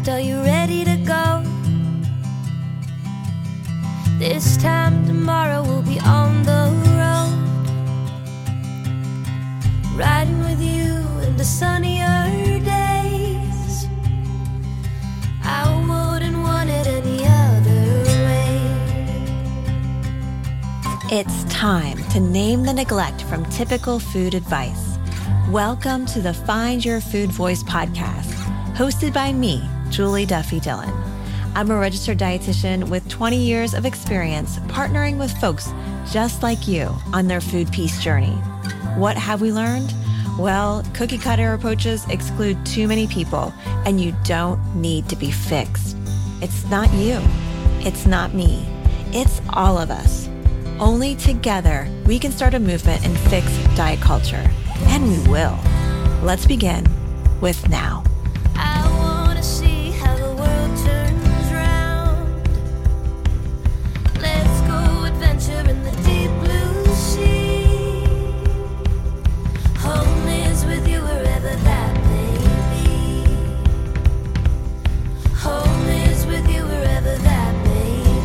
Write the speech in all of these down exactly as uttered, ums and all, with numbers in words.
packed? Are you ready to go? This time tomorrow we'll be on the road, riding with you into sunnier days. I wouldn't want it any other way. It's time to name the neglect from typical food advice. Welcome to the Find Your Food Voice podcast, hosted by me, Julie Duffy Dillon. I'm a registered dietitian with twenty years of experience partnering with folks just like you on their food peace journey. What have we learned? Well, cookie cutter approaches exclude too many people, and you don't need to be fixed. It's not you. It's not me. It's all of us. Only together we can start a movement and fix diet culture. And we will. Let's begin with now. I wanna see how the world turns round. Let's go adventure in the deep blue sea. Home is with you wherever that may be. Home is with you wherever that may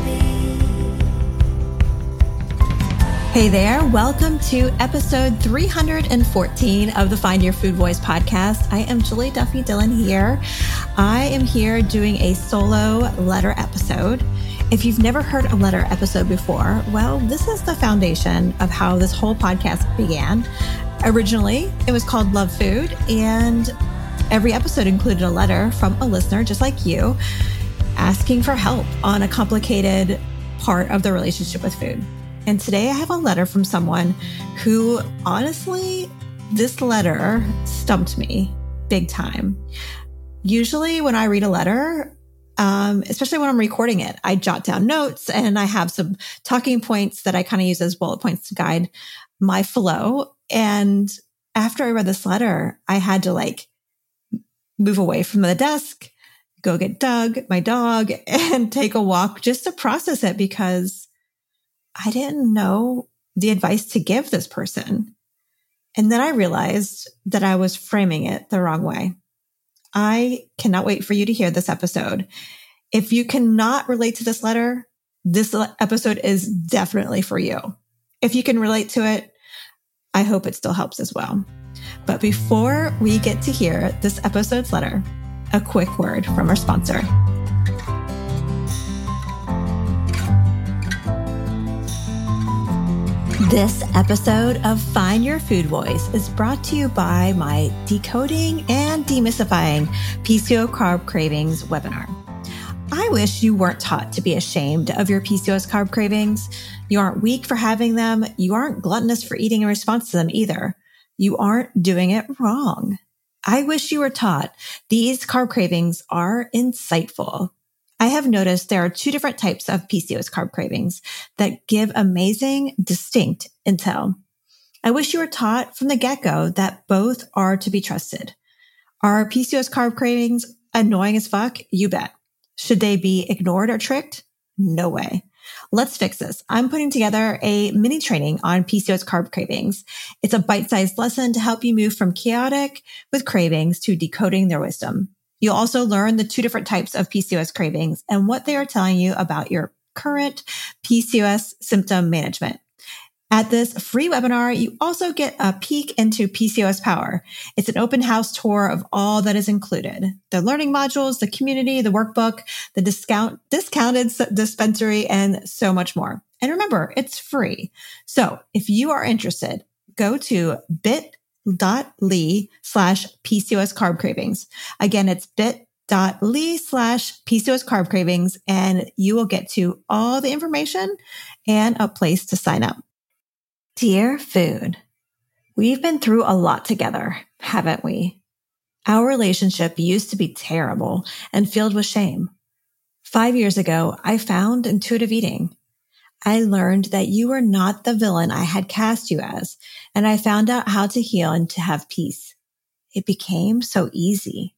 be. Hey there, welcome to episode three hundred fourteen of the Find Your Food Voice podcast. I am Julie Duffy Dillon here. I am here doing a solo letter episode. If you've never heard a letter episode before, well, this is the foundation of how this whole podcast began. Originally, it was called Love Food, and every episode included a letter from a listener just like you, asking for help on a complicated part of the relationship with food. And today I have a letter from someone who, honestly, this letter stumped me big time. Usually when I read a letter, um, especially when I'm recording it, I jot down notes and I have some talking points that I kind of use as bullet points to guide my flow. And after I read this letter, I had to like move away from the desk, go get Doug, my dog, and take a walk just to process it because I didn't know the advice to give this person. And then I realized that I was framing it the wrong way. I cannot wait for you to hear this episode. If you cannot relate to this letter, this episode is definitely for you. If you can relate to it, I hope it still helps as well. But before we get to hear this episode's letter, a quick word from our sponsor. This episode of Find Your Food Voice is brought to you by my Decoding and Demystifying P C O S Carb Cravings webinar. I wish you weren't taught to be ashamed of your P C O S carb cravings. You aren't weak for having them. You aren't gluttonous for eating in response to them either. You aren't doing it wrong. I wish you were taught these carb cravings are insightful. I have noticed there are two different types of P C O S carb cravings that give amazing, distinct intel. I wish you were taught from the get-go that both are to be trusted. Are P C O S carb cravings annoying as fuck? You bet. Should they be ignored or tricked? No way. Let's fix this. I'm putting together a mini training on P C O S carb cravings. It's a bite-sized lesson to help you move from chaotic with cravings to decoding their wisdom. You'll also learn the two different types of P C O S cravings and what they are telling you about your current P C O S symptom management. At this free webinar, you also get a peek into P C O S Power. It's an open house tour of all that is included. The learning modules, the community, the workbook, the discount, discounted dispensary, and so much more. And remember, it's free. So if you are interested, go to bit. bit.ly slash PCOS carb cravings. Again, it's bit.ly slash PCOS carb cravings, and you will get to all the information and a place to sign up. Dear Food, we've been through a lot together, haven't we? Our relationship used to be terrible and filled with shame. Five years ago, I found intuitive eating. I learned that you were not the villain I had cast you as, and I found out how to heal and to have peace. It became so easy.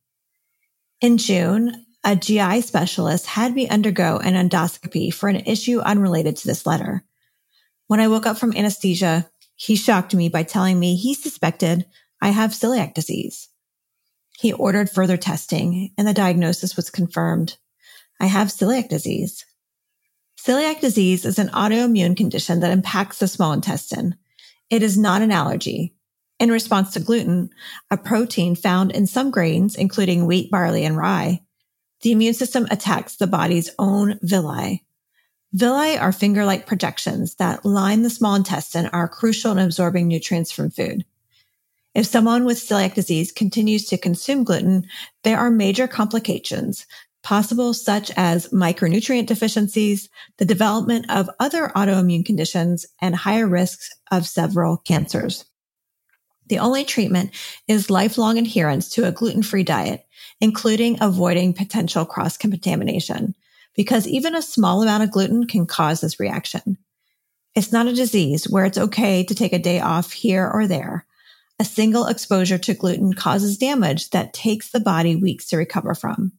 In June, a G I specialist had me undergo an endoscopy for an issue unrelated to this letter. When I woke up from anesthesia, he shocked me by telling me he suspected I have celiac disease. He ordered further testing, and the diagnosis was confirmed. I have celiac disease. Celiac disease is an autoimmune condition that impacts the small intestine. It is not an allergy. In response to gluten, a protein found in some grains, including wheat, barley, and rye, the immune system attacks the body's own villi. Villi are finger-like projections that line the small intestine and are crucial in absorbing nutrients from food. If someone with celiac disease continues to consume gluten, there are major complications possible, such as micronutrient deficiencies, the development of other autoimmune conditions, and higher risks of several cancers. The only treatment is lifelong adherence to a gluten-free diet, including avoiding potential cross-contamination, because even a small amount of gluten can cause this reaction. It's not a disease where it's okay to take a day off here or there. A single exposure to gluten causes damage that takes the body weeks to recover from.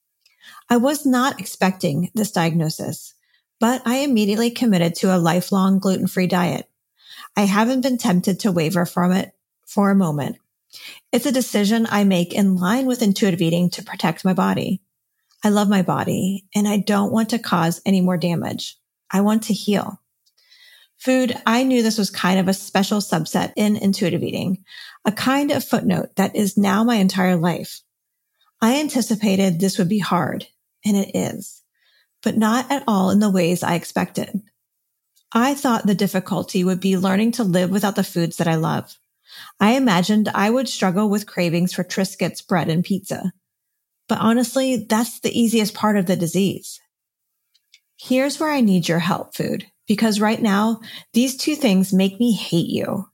I was not expecting this diagnosis, but I immediately committed to a lifelong gluten-free diet. I haven't been tempted to waver from it for a moment. It's a decision I make in line with intuitive eating to protect my body. I love my body, and I don't want to cause any more damage. I want to heal. Food, I knew this was kind of a special subset in intuitive eating, a kind of footnote that is now my entire life. I anticipated this would be hard, and it is, but not at all in the ways I expected. I thought the difficulty would be learning to live without the foods that I love. I imagined I would struggle with cravings for Triscuits, bread, and pizza. But honestly, that's the easiest part of the disease. Here's where I need your help, food, because right now, these two things make me hate you.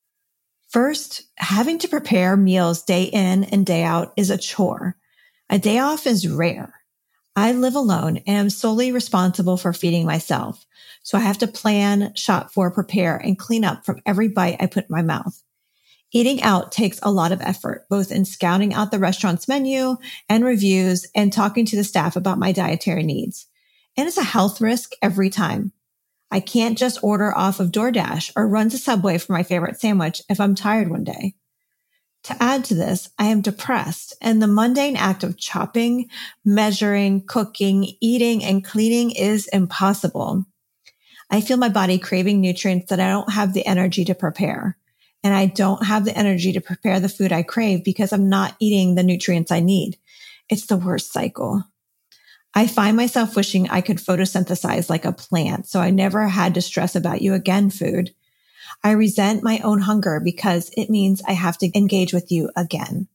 First, having to prepare meals day in and day out is a chore. A day off is rare. I live alone and am solely responsible for feeding myself, so I have to plan, shop for, prepare, and clean up from every bite I put in my mouth. Eating out takes a lot of effort, both in scouting out the restaurant's menu and reviews and talking to the staff about my dietary needs. And it's a health risk every time. I can't just order off of DoorDash or run to Subway for my favorite sandwich if I'm tired one day. To add to this, I am depressed, and the mundane act of chopping, measuring, cooking, eating, and cleaning is impossible. I feel my body craving nutrients that I don't have the energy to prepare. And I don't have the energy to prepare the food I crave because I'm not eating the nutrients I need. It's the worst cycle. I find myself wishing I could photosynthesize like a plant, so I never had to stress about you again, food. I resent my own hunger because it means I have to engage with you again.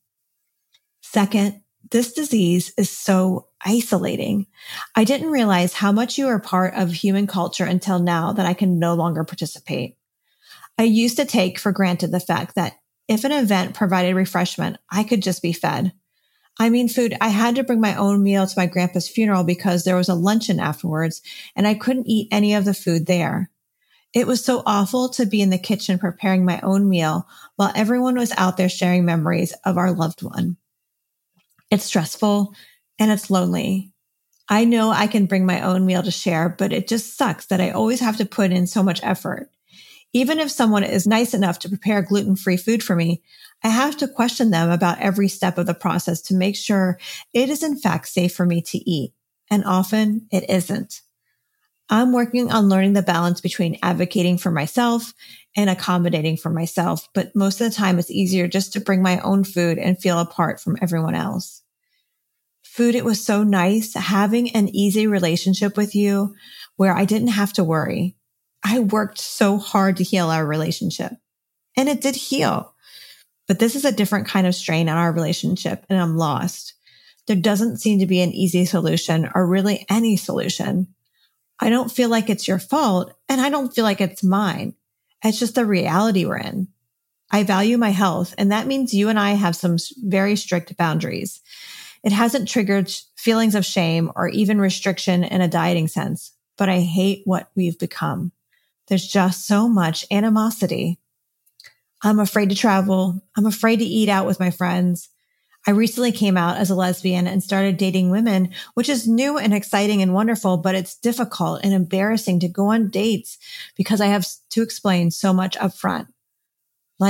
Second, this disease is so isolating. I didn't realize how much you are part of human culture until now that I can no longer participate. I used to take for granted the fact that if an event provided refreshment, I could just be fed. I mean, food, I had to bring my own meal to my grandpa's funeral because there was a luncheon afterwards and I couldn't eat any of the food there. It was so awful to be in the kitchen preparing my own meal while everyone was out there sharing memories of our loved one. It's stressful and it's lonely. I know I can bring my own meal to share, but it just sucks that I always have to put in so much effort. Even if someone is nice enough to prepare gluten-free food for me, I have to question them about every step of the process to make sure it is in fact safe for me to eat. And often it isn't. I'm working on learning the balance between advocating for myself and accommodating for myself, but most of the time it's easier just to bring my own food and feel apart from everyone else. Food, it was so nice having an easy relationship with you where I didn't have to worry. I worked so hard to heal our relationship, and it did heal. But this is a different kind of strain on our relationship, and I'm lost. There doesn't seem to be an easy solution or really any solution. I don't feel like it's your fault, and I don't feel like it's mine. It's just the reality we're in. I value my health, and that means you and I have some very strict boundaries. It hasn't triggered feelings of shame or even restriction in a dieting sense, but I hate what we've become. There's just so much animosity. I'm afraid to travel. I'm afraid to eat out with my friends. I recently came out as a lesbian and started dating women, which is new and exciting and wonderful, but it's difficult and embarrassing to go on dates because I have to explain so much up front. Like,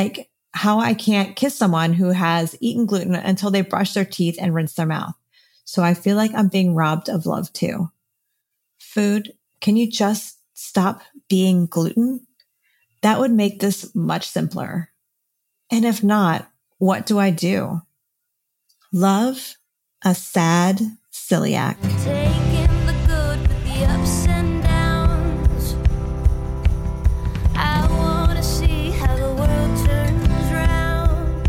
how I can't kiss someone who has eaten gluten until they brush their teeth and rinse their mouth. So I feel like I'm being robbed of love too. Food, can you just stop being gluten? That would make this much simpler. And if not, what do I do? Love, a sad celiac. Taking the good with the ups and downs. I wanna see how the world turns round.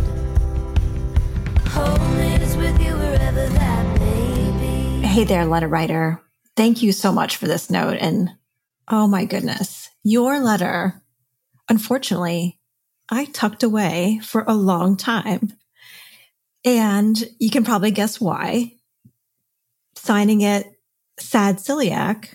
Home is with you wherever that may be. Hey there, letter writer. Thank you so much for this note. And oh my goodness, your letter, unfortunately, I tucked away for a long time. And you can probably guess why. Signing it sad celiac,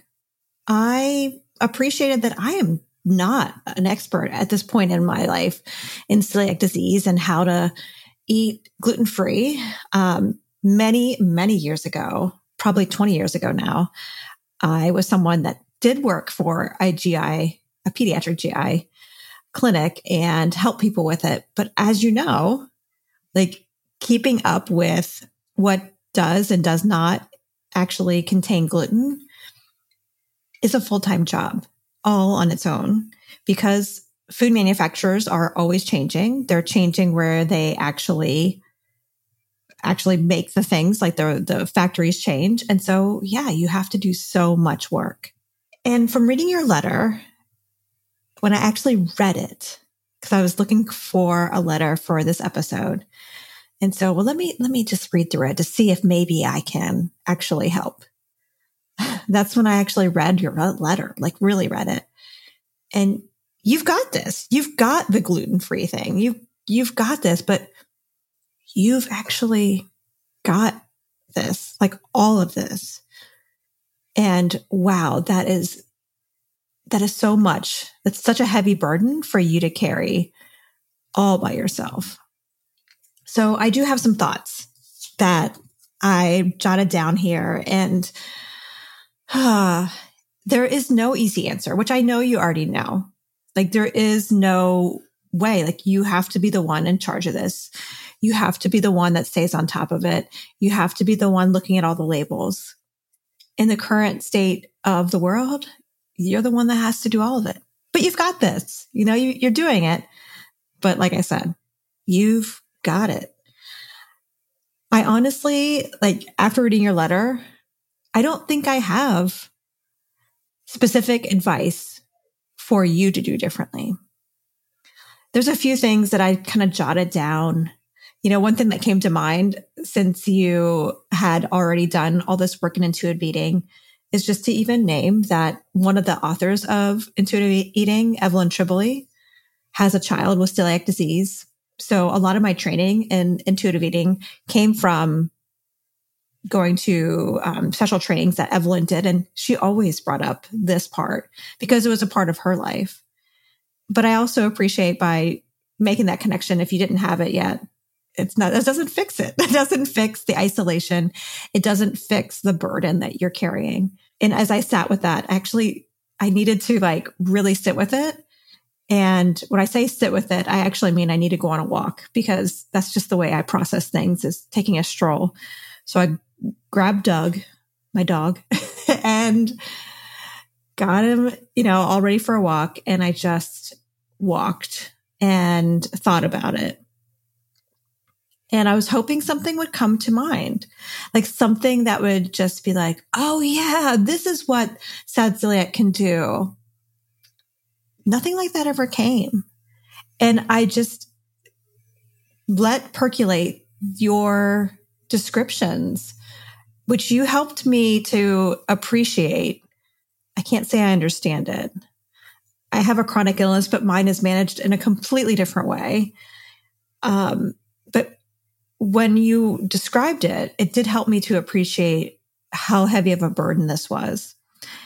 I appreciated that I am not an expert at this point in my life in celiac disease and how to eat gluten-free. Um, many, many years ago, probably twenty years ago now, I was someone that did work for a G I, a pediatric G I clinic and help people with it. But as you know, like keeping up with what does and does not actually contain gluten is a full-time job all on its own because food manufacturers are always changing. They're changing where they actually actually make the things, like the, the factories change. And so, yeah, you have to do so much work. And from reading your letter, when I actually read it, because I was looking for a letter for this episode. And so, well, let me, let me just read through it to see if maybe I can actually help. That's when I actually read your letter, like really read it. And you've got this. You've got the gluten-free thing. You've, you've got this, but you've actually got this, like all of this. And wow, that is, that is so much. That's such a heavy burden for you to carry all by yourself. So I do have some thoughts that I jotted down here, and uh, there is no easy answer, which I know you already know. Like there is no way, like you have to be the one in charge of this. You have to be the one that stays on top of it. You have to be the one looking at all the labels. In the current state of the world, you're the one that has to do all of it. But you've got this. You know, you, you're doing it. But like I said, you've got it. I honestly, like after reading your letter, I don't think I have specific advice for you to do differently. There's a few things that I kind of jotted down. You know, one thing that came to mind since you had already done all this work in intuitive eating is just to even name that one of the authors of Intuitive Eating, Evelyn Tribole, has a child with celiac disease. So a lot of my training in intuitive eating came from going to um, special trainings that Evelyn did. And she always brought up this part because it was a part of her life. But I also appreciate by making that connection, if you didn't have it yet, it's not, that doesn't fix it. That doesn't fix the isolation. It doesn't fix the burden that you're carrying. And as I sat with that, actually, I needed to like really sit with it. And when I say sit with it, I actually mean I need to go on a walk because that's just the way I process things, is taking a stroll. So I grabbed Doug, my dog, and got him, you know, all ready for a walk. And I just walked and thought about it. And I was hoping something would come to mind, like something that would just be like, oh yeah, this is what sad celiac can do. Nothing like that ever came. And I just let percolate your descriptions, which you helped me to appreciate. I can't say I understand it. I have a chronic illness, but mine is managed in a completely different way. Um, but when you described it, it did help me to appreciate how heavy of a burden this was.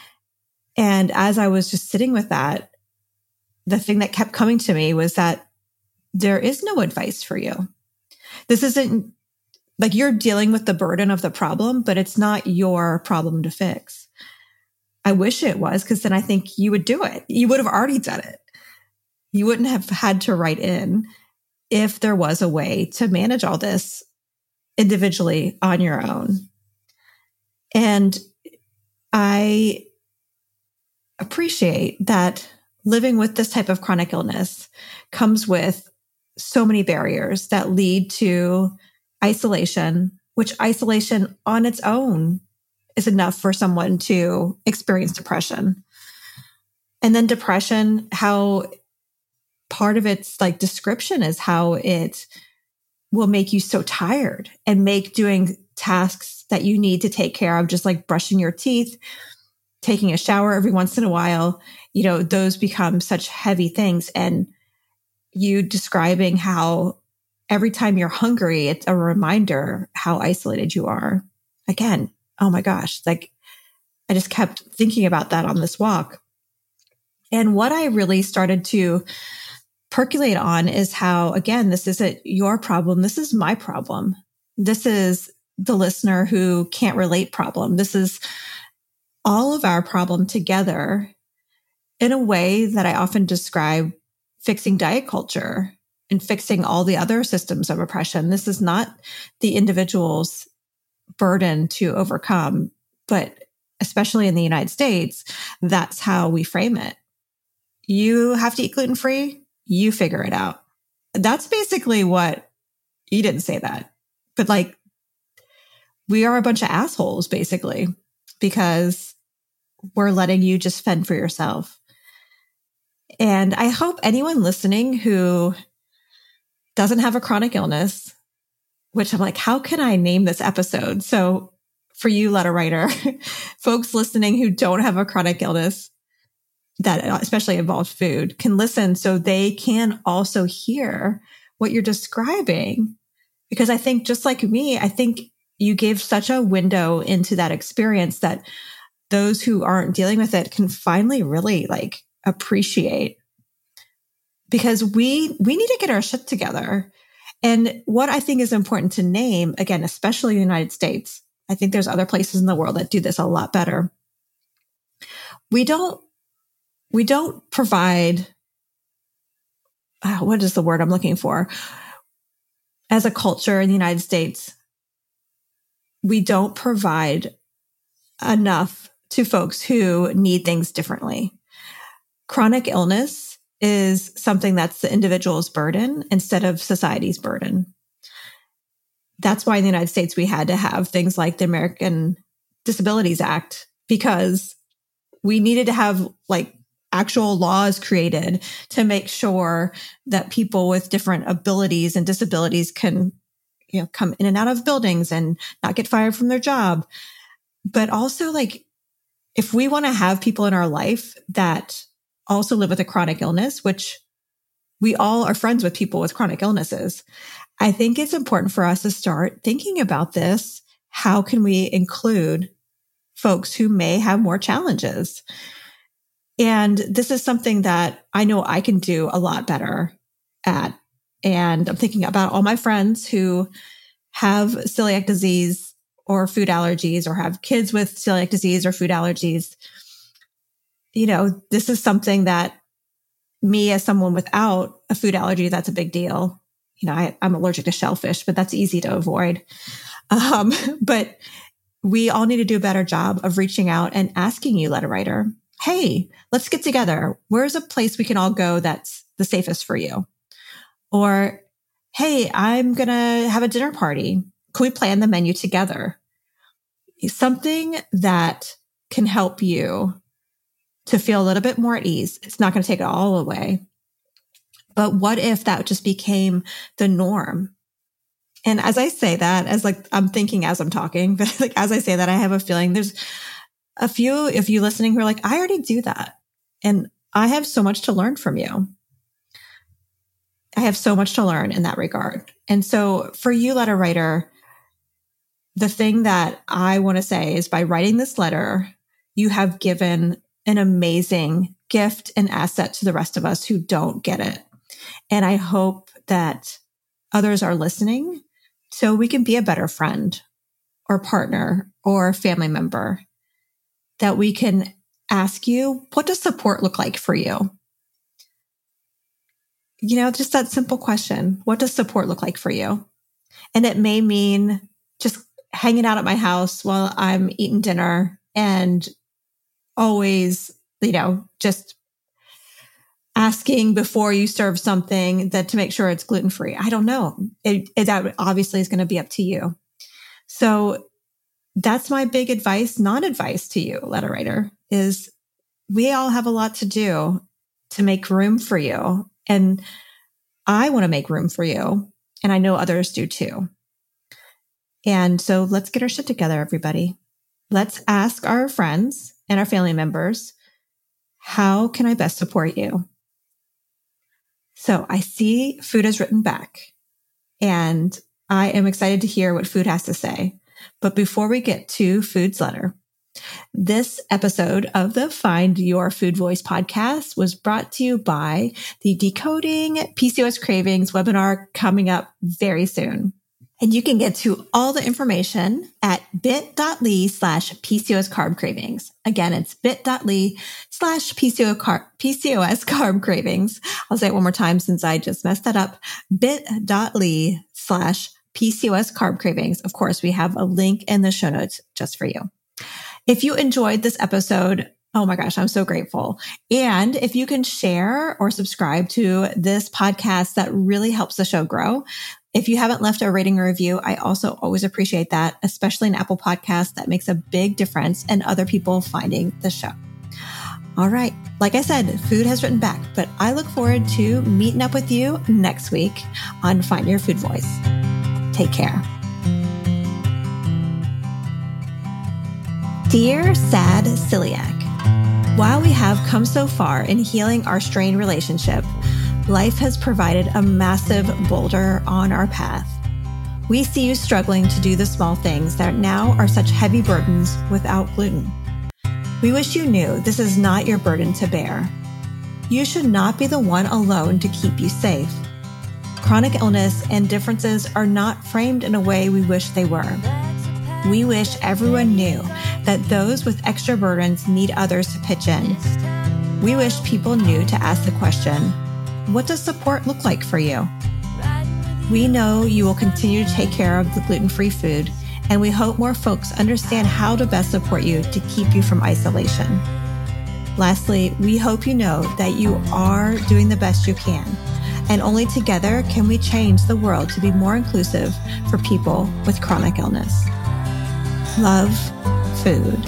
And as I was just sitting with that, the thing that kept coming to me was that there is no advice for you. This isn't like you're dealing with the burden of the problem, but it's not your problem to fix. I wish it was, because then I think you would do it. You would have already done it. You wouldn't have had to write in. if there was a way to manage all this individually on your own. And I appreciate that living with this type of chronic illness comes with so many barriers that lead to isolation, which isolation on its own is enough for someone to experience depression. And then depression, how part of its like description is how it will make you so tired and make doing tasks that you need to take care of, just like brushing your teeth, taking a shower every once in a while, you know, those become such heavy things. And you describing how every time you're hungry, it's a reminder how isolated you are. Again, oh my gosh, like I just kept thinking about that on this walk. And what I really started to percolate on is how, again, this isn't your problem. This is my problem. This is the listener who can't relate problem. This is all of our problem together in a way that I often describe fixing diet culture and fixing all the other systems of oppression. This is not the individual's burden to overcome, but especially in the United States, that's how we frame it. You have to eat gluten-free, you figure it out. That's basically what, you didn't say that, but like, we are a bunch of assholes, basically, because we're letting you just fend for yourself. And I hope anyone listening who doesn't have a chronic illness, which I'm like, how can I name this episode? So for you, letter writer, folks listening who don't have a chronic illness that especially involves food can listen so they can also hear what you're describing. Because I think just like me, I think you gave such a window into that experience that those who aren't dealing with it can finally really like appreciate, because we, we need to get our shit together. And what I think is important to name, again, especially in the United States, I think there's other places in the world that do this a lot better. We don't, we don't provide, uh, what is the word I'm looking for? As a culture in the United States, we don't provide enough to folks who need things differently. Chronic illness is something that's the individual's burden instead of society's burden. That's why in the United States, we had to have things like the American Disabilities Act, because we needed to have like actual laws created to make sure that people with different abilities and disabilities can, you know, come in and out of buildings and not get fired from their job. But also, like, if we want to have people in our life that also live with a chronic illness, which we all are friends with people with chronic illnesses, I think it's important for us to start thinking about this. How can we include folks who may have more challenges? And this is something that I know I can do a lot better at. And I'm thinking about all my friends who have celiac disease or food allergies, or have kids with celiac disease or food allergies. You know, this is something that me, as someone without a food allergy, that's a big deal. You know, I, I'm allergic to shellfish, but that's easy to avoid. Um, but we all need to do a better job of reaching out and asking you, letter writer, hey, let's get together. Where's a place we can all go that's the safest for you? Or, hey, I'm going to have a dinner party. Can we plan the menu together? Something that can help you to feel a little bit more at ease. It's not going to take it all away. But what if that just became the norm? And as I say that, as like, I'm thinking as I'm talking, but like, as I say that, I have a feeling there's a few of you listening who are like, I already do that. And I have so much to learn from you. I have so much to learn in that regard. And so for you, letter writer, the thing that I want to say is, by writing this letter, you have given an amazing gift and asset to the rest of us who don't get it. And I hope that others are listening so we can be a better friend or partner or family member, that we can ask you, what does support look like for you? you know, just that simple question. What does support look like for you? And it may mean just hanging out at my house while I'm eating dinner and always, you know, just asking before you serve something that to make sure it's gluten-free. I don't know. It, it that obviously is going to be up to you. So that's my big advice, non-advice to you, letter writer, is we all have a lot to do to make room for you. And I want to make room for you. And I know others do too. And so let's get our shit together, everybody. Let's ask our friends and our family members, how can I best support you? So I see Food has written back, and I am excited to hear what Food has to say. But before we get to Food's letter, this episode of the Find Your Food Voice podcast was brought to you by the Decoding P C O S Cravings webinar coming up very soon. And you can get to all the information at bit.ly slash PCOS carb cravings. Again, it's bit.ly slash PCOS carb cravings. I'll say it one more time since I just messed that up. bit.ly slash PCOS carb cravings. Of course, we have a link in the show notes just for you. If you enjoyed this episode, oh my gosh, I'm so grateful. And if you can share or subscribe to this podcast, that really helps the show grow. If you haven't left a rating or review, I also always appreciate that, especially in Apple Podcasts. That makes a big difference in other people finding the show. All right. Like I said, Food has written back, but I look forward to meeting up with you next week on Find Your Food Voice. Take care. Dear Sad Celiac, while we have come so far in healing our strained relationship, life has provided a massive boulder on our path. We see you struggling to do the small things that now are such heavy burdens without gluten. We wish you knew this is not your burden to bear. You should not be the one alone to keep you safe. Chronic illness and differences are not framed in a way we wish they were. We wish everyone knew that those with extra burdens need others to pitch in. We wish people knew to ask the question, what does support look like for you? We know you will continue to take care of the gluten-free food, and we hope more folks understand how to best support you to keep you from isolation. Lastly, we hope you know that you are doing the best you can, and only together can we change the world to be more inclusive for people with chronic illness. Love, Food.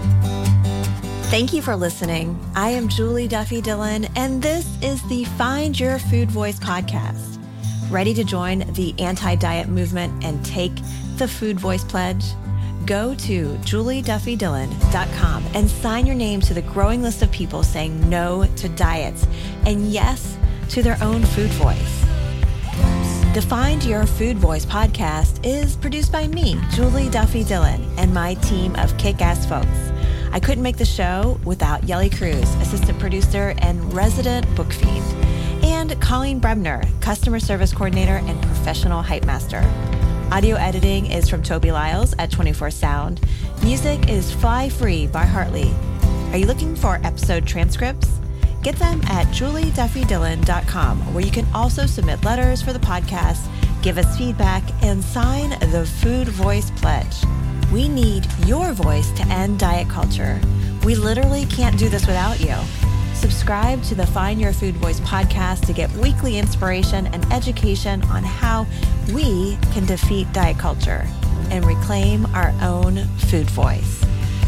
Thank you for listening. I am Julie Duffy Dillon, and this is the Find Your Food Voice podcast. Ready to join the anti-diet movement and take the Food Voice Pledge? Go to julie duffy dillon dot com and sign your name to the growing list of people saying no to diets and yes to their own food voice. The Find Your Food Voice podcast is produced by me, Julie Duffy Dillon, and my team of kick-ass folks. I couldn't make the show without Yelly Cruz, assistant producer and resident book feed, and Colleen Brebner, customer service coordinator and professional hype master. Audio editing is from Toby Lyles at twenty-four Sound. Music is Fly Free by Hartley. Are you looking for episode transcripts? Get them at julie duffy dillon dot com, where you can also submit letters for the podcast, give us feedback, and sign the Food Voice Pledge. We need your voice to end diet culture. We literally can't do this without you. Subscribe to the Find Your Food Voice podcast to get weekly inspiration and education on how we can defeat diet culture and reclaim our own food voice.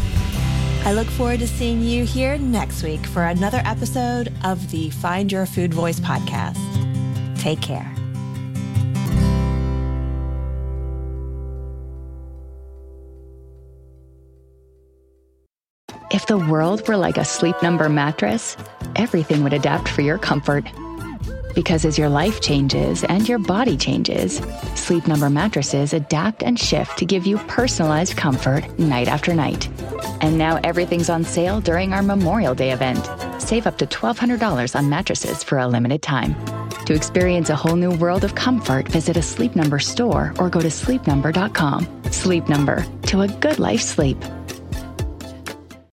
I look forward to seeing you here next week for another episode of the Find Your Food Voice podcast. Take care. If the world were like a Sleep Number mattress, everything would adapt for your comfort. Because as your life changes and your body changes, Sleep Number mattresses adapt and shift to give you personalized comfort night after night. And now everything's on sale during our Memorial Day event. Save up to twelve hundred dollars on mattresses for a limited time. To experience a whole new world of comfort, visit a Sleep Number store or go to sleep number dot com. Sleep Number, to a good life sleep.